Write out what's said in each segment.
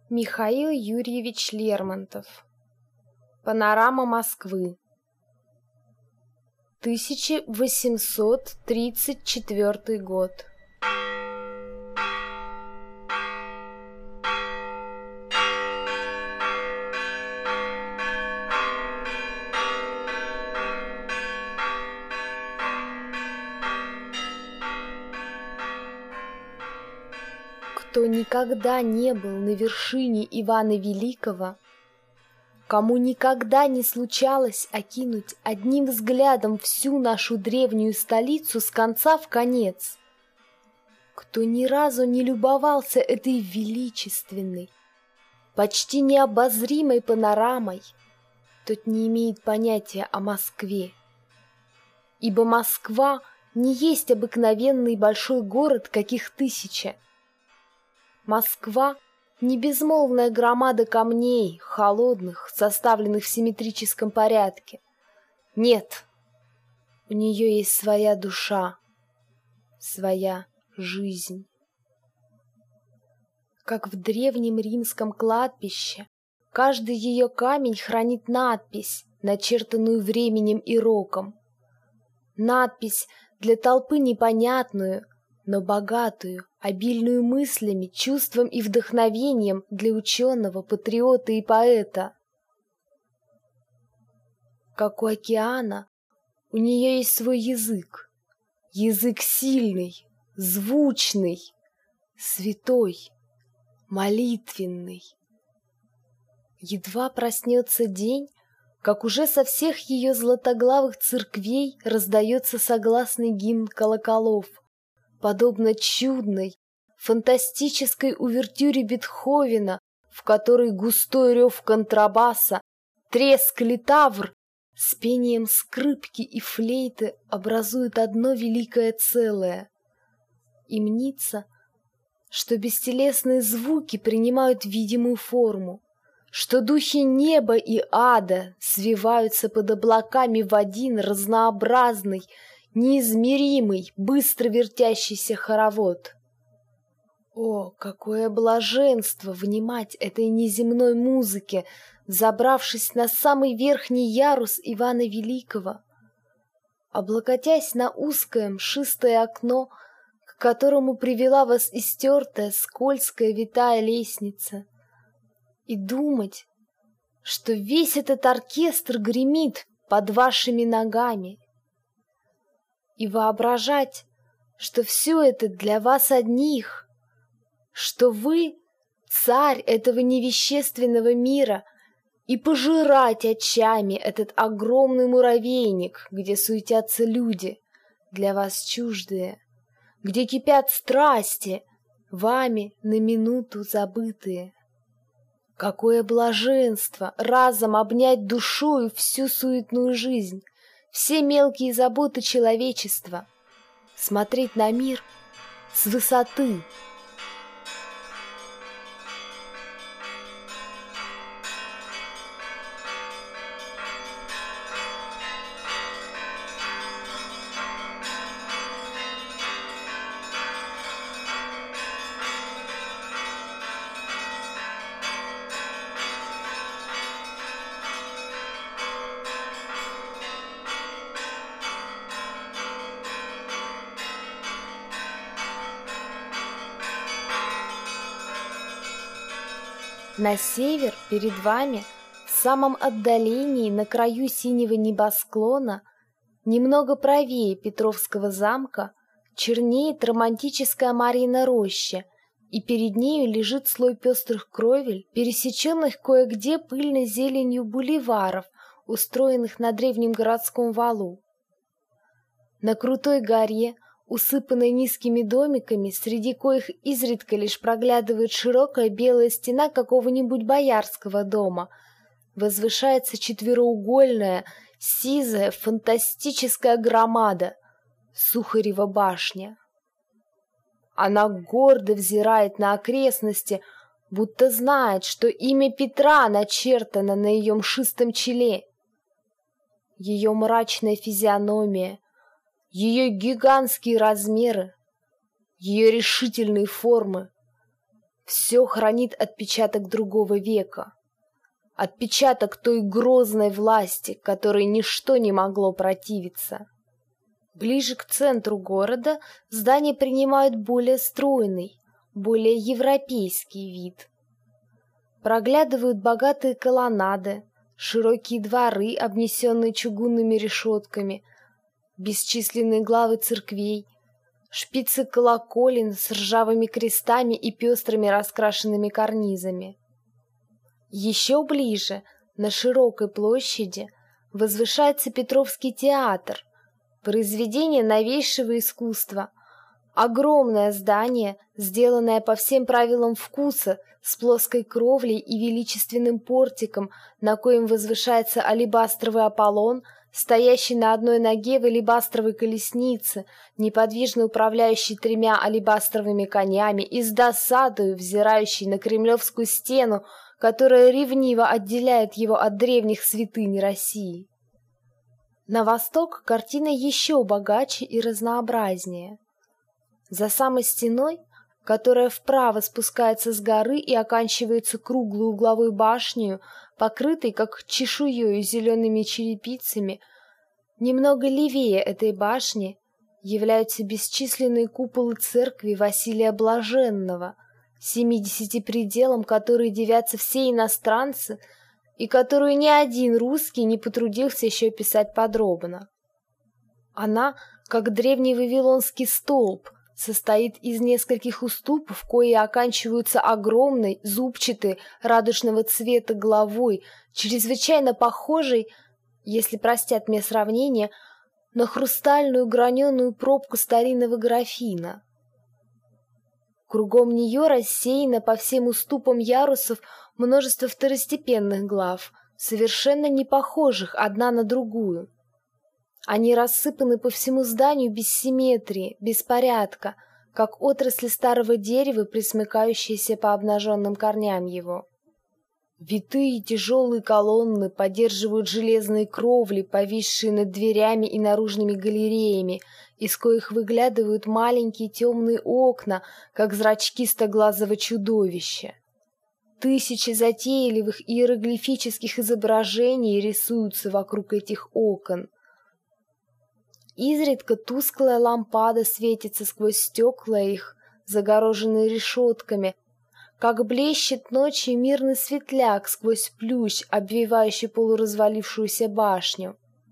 Михаил Юрьевич Лермонтов. Панорама Москвы. 1834 год. Кто никогда не был на вершине Ивана Великого, кому никогда не случалось окинуть одним взглядом всю нашу древнюю столицу с конца в конец, кто ни разу не любовался этой величественной, почти необозримой панорамой, тот не имеет понятия о Москве. Ибо Москва не есть обыкновенный большой город, каких тысяча. Москва — не безмолвная громада камней, холодных, составленных в симметрическом порядке. Нет, у нее есть своя душа, своя жизнь. Как в древнем римском кладбище, каждый ее камень хранит надпись, начертанную временем и роком. Надпись для толпы непонятную, но богатую, обильную мыслями, чувством и вдохновением для ученого, патриота и поэта. Как у океана, у нее есть свой язык. Язык сильный, звучный, святой, молитвенный. Едва проснется день, как уже со всех ее златоглавых церквей раздается согласный гимн колоколов, подобно чудной, фантастической увертюре Бетховена, в которой густой рев контрабаса, треск литавр с пением скрипки и флейты образуют одно великое целое. И мнится, что бестелесные звуки принимают видимую форму, что духи неба и ада свиваются под облаками в один разнообразный, неизмеримый, быстро вертящийся хоровод. О, какое блаженство внимать этой неземной музыке, взобравшись на самый верхний ярус Ивана Великого, облокотясь на узкое мшистое окно, к которому привела вас истертая, скользкая, витая лестница, и думать, что весь этот оркестр гремит под вашими ногами, и воображать, что все это для вас одних, что вы царь этого невещественного мира, и пожирать очами этот огромный муравейник, где суетятся люди, для вас чуждые, где кипят страсти, вами на минуту забытые. Какое блаженство разом обнять душою всю суетную жизнь, все мелкие заботы человечества, смотреть на мир с высоты. На север перед вами, в самом отдалении, на краю синего небосклона, немного правее Петровского замка, чернеет романтическая Марьина роща, и перед нею лежит слой пестрых кровель, пересеченных кое-где пыльной зеленью бульваров, устроенных на древнем городском валу. На крутой горе, усыпанной низкими домиками, среди коих изредка лишь проглядывает широкая белая стена какого-нибудь боярского дома, возвышается четвероугольная, сизая, фантастическая громада — Сухарева башня. Она гордо взирает на окрестности, будто знает, что имя Петра начертано на ее мшистом челе. Ее мрачная физиономия, ее гигантские размеры, ее решительные формы Все хранит отпечаток другого века. Отпечаток той грозной власти, которой ничто не могло противиться. Ближе к центру города здания принимают более стройный, более европейский вид. Проглядывают богатые колоннады, широкие дворы, обнесенные чугунными решетками, бесчисленные главы церквей, шпицы колоколен с ржавыми крестами и пестрыми раскрашенными карнизами. Еще ближе, на широкой площади, возвышается Петровский театр, произведение новейшего искусства, огромное здание, сделанное по всем правилам вкуса, с плоской кровлей и величественным портиком, на коем возвышается алебастровый Аполлон, стоящий на одной ноге в алебастровой колеснице, неподвижно управляющий 3 алебастровыми конями и с досадою взирающий на Кремлевскую стену, которая ревниво отделяет его от древних святынь России. На восток картина еще богаче и разнообразнее. За самой стеной, которая вправо спускается с горы и оканчивается круглой угловой башней, покрытой, как чешуею, зелеными черепицами, немного левее этой башни являются бесчисленные куполы церкви Василия Блаженного, 70 пределам которой дивятся все иностранцы и которую ни один русский не потрудился еще писать подробно. Она, как древний вавилонский столб, состоит из нескольких уступов, кои оканчиваются огромной, зубчатой, радужного цвета головой, чрезвычайно похожей, если простят мне сравнение, на хрустальную граненую пробку старинного графина. Кругом нее рассеяно по всем уступам ярусов множество второстепенных глав, совершенно не похожих одна на другую. Они рассыпаны по всему зданию без симметрии, без порядка, как отрасли старого дерева, присмыкающиеся по обнаженным корням его. Витые тяжелые колонны поддерживают железные кровли, повисшие над дверями и наружными галереями, из коих выглядывают маленькие темные окна, как зрачки стоглазого чудовища. Тысячи затейливых иероглифических изображений рисуются вокруг этих окон. Изредка тусклая лампада светится сквозь стекла их, загороженные решетками, как блещет ночью мирный светляк сквозь плющ, обвивающий полуразвалившуюся башню.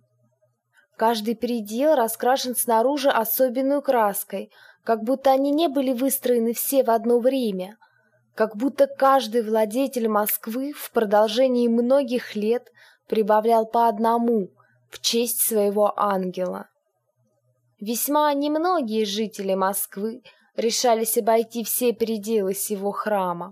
Каждый предел раскрашен снаружи особенной краской, как будто они не были выстроены все в одно время, как будто каждый владетель Москвы в продолжении многих лет прибавлял по одному в честь своего ангела. Весьма немногие жители Москвы решались обойти все пределы сего храма.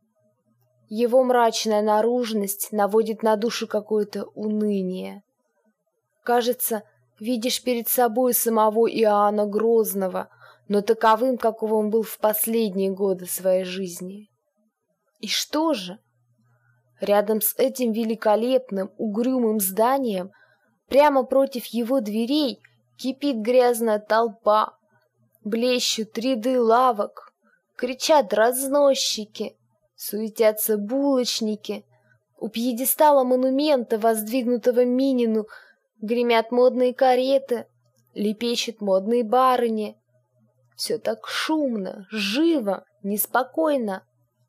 Его мрачная наружность наводит на душу какое-то уныние. Кажется, видишь перед собой самого Иоанна Грозного, но таковым, каков он был в последние годы своей жизни. И что же? Рядом с этим великолепным, угрюмым зданием, прямо против его дверей, кипит грязная толпа, блещут ряды лавок, кричат разносчики, суетятся булочники, у пьедестала монумента, воздвигнутого Минину, гремят модные кареты, лепещут модные барыни. Все так шумно, живо, неспокойно.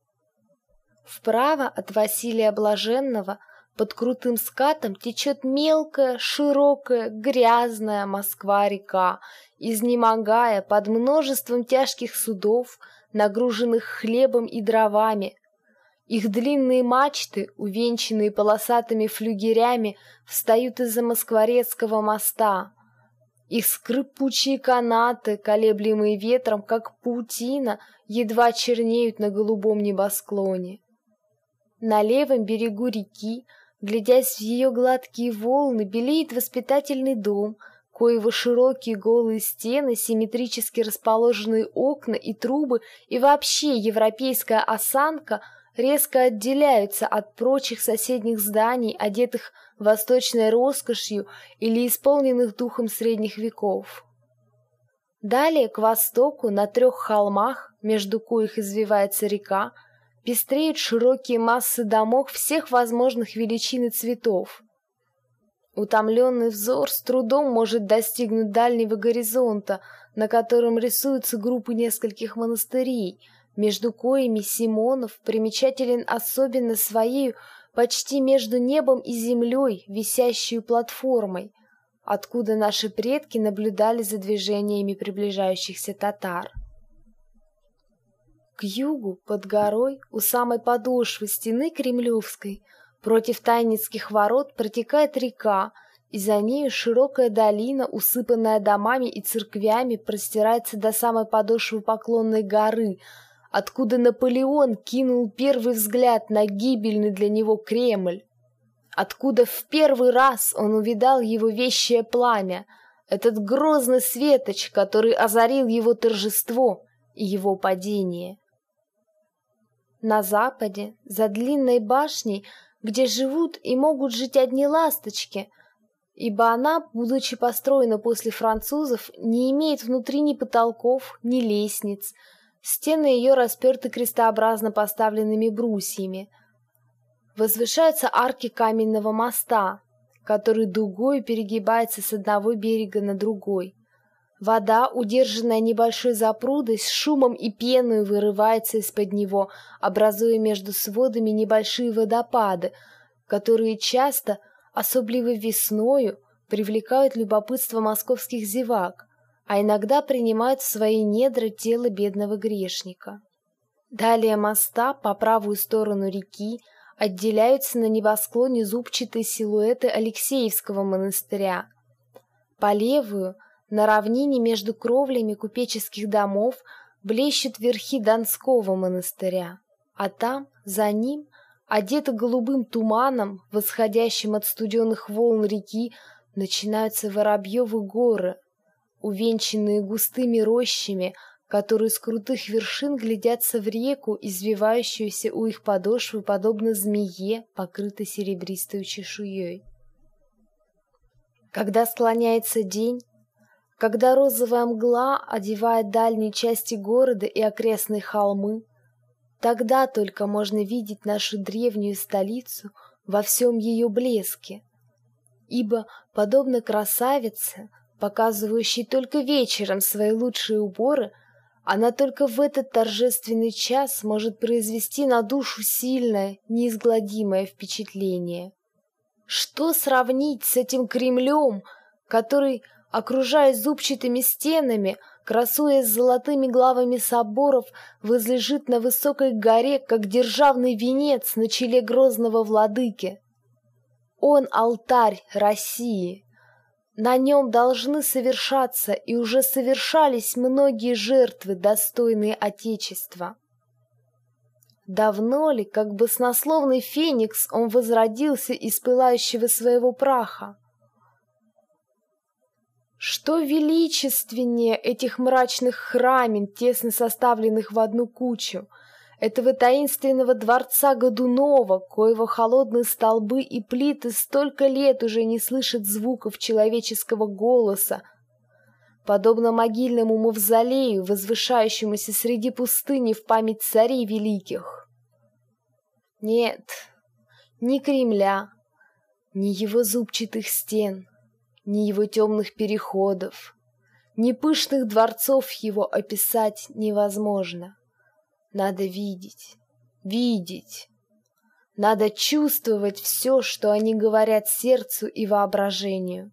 Вправо от Василия Блаженного под крутым скатом течет мелкая, широкая, грязная Москва-река, изнемогая под множеством тяжких судов, нагруженных хлебом и дровами. Их длинные мачты, увенчанные полосатыми флюгерями, встают из-за Москворецкого моста. Их скрипучие канаты, колеблемые ветром, как паутина, едва чернеют на голубом небосклоне. На левом берегу реки, глядясь в ее гладкие волны, белеет воспитательный дом, коего широкие голые стены, симметрически расположенные окна и трубы и вообще европейская осанка резко отделяются от прочих соседних зданий, одетых восточной роскошью или исполненных духом средних веков. Далее, к востоку, на 3 холмах, между коих извивается река, пестреют широкие массы домов всех возможных величин и цветов. Утомленный взор с трудом может достигнуть дальнего горизонта, на котором рисуются группы нескольких монастырей, между коими Симонов примечателен особенно своей почти между небом и землей висящей платформой, откуда наши предки наблюдали за движениями приближающихся татар. К югу, под горой, у самой подошвы стены Кремлевской, против Тайницких ворот протекает река, и за нею широкая долина, усыпанная домами и церквями, простирается до самой подошвы Поклонной горы, откуда Наполеон кинул первый взгляд на гибельный для него Кремль, откуда в первый раз он увидал его вещее пламя, этот грозный светоч, который озарил его торжество и его падение. На западе, за длинной башней, где живут и могут жить одни ласточки, ибо она, будучи построена после французов, не имеет внутри ни потолков, ни лестниц, стены ее расперты крестообразно поставленными брусьями. Возвышаются арки каменного моста, который дугой перегибается с одного берега на другой. Вода, удержанная небольшой запрудой, с шумом и пеной вырывается из-под него, образуя между сводами небольшие водопады, которые часто, особливо весною, привлекают любопытство московских зевак, а иногда принимают в свои недра тело бедного грешника. Далее моста, по правую сторону реки, отделяются на небосклоне зубчатые силуэты Алексеевского монастыря. По левую, на равнине между кровлями купеческих домов, блещут верхи Донского монастыря, а там, за ним, одеты голубым туманом, восходящим от студеных волн реки, начинаются Воробьевы горы, увенчанные густыми рощами, которые с крутых вершин глядятся в реку, извивающуюся у их подошвы, подобно змее, покрытой серебристой чешуей. Когда склоняется день, когда розовая мгла одевает дальние части города и окрестные холмы, тогда только можно видеть нашу древнюю столицу во всем ее блеске, ибо, подобно красавице, показывающей только вечером свои лучшие уборы, она только в этот торжественный час может произвести на душу сильное, неизгладимое впечатление. Что сравнить с этим Кремлем, который, окружаясь зубчатыми стенами, красуясь золотыми главами соборов, возлежит на высокой горе, как державный венец на челе грозного владыки? Он алтарь России. На нем должны совершаться и уже совершались многие жертвы, достойные Отечества. Давно ли, как баснословный феникс, он возродился из пылающего своего праха? Что величественнее этих мрачных храмин, тесно составленных в одну кучу, этого таинственного дворца Годунова, коего холодные столбы и плиты столько лет уже не слышат звуков человеческого голоса, подобно могильному мавзолею, возвышающемуся среди пустыни в память царей великих. Нет, ни Кремля, ни его зубчатых стен, ни его темных переходов, ни пышных дворцов его описать невозможно. Надо видеть, видеть. Надо чувствовать все, что они говорят сердцу и воображению.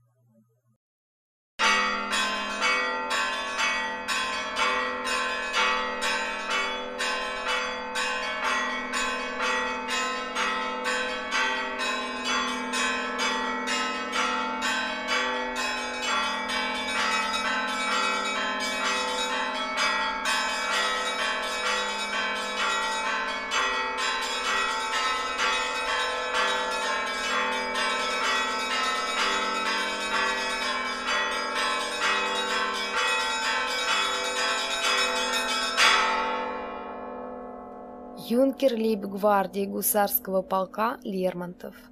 Юнкер лейб-гвардии гусарского полка Лермонтов.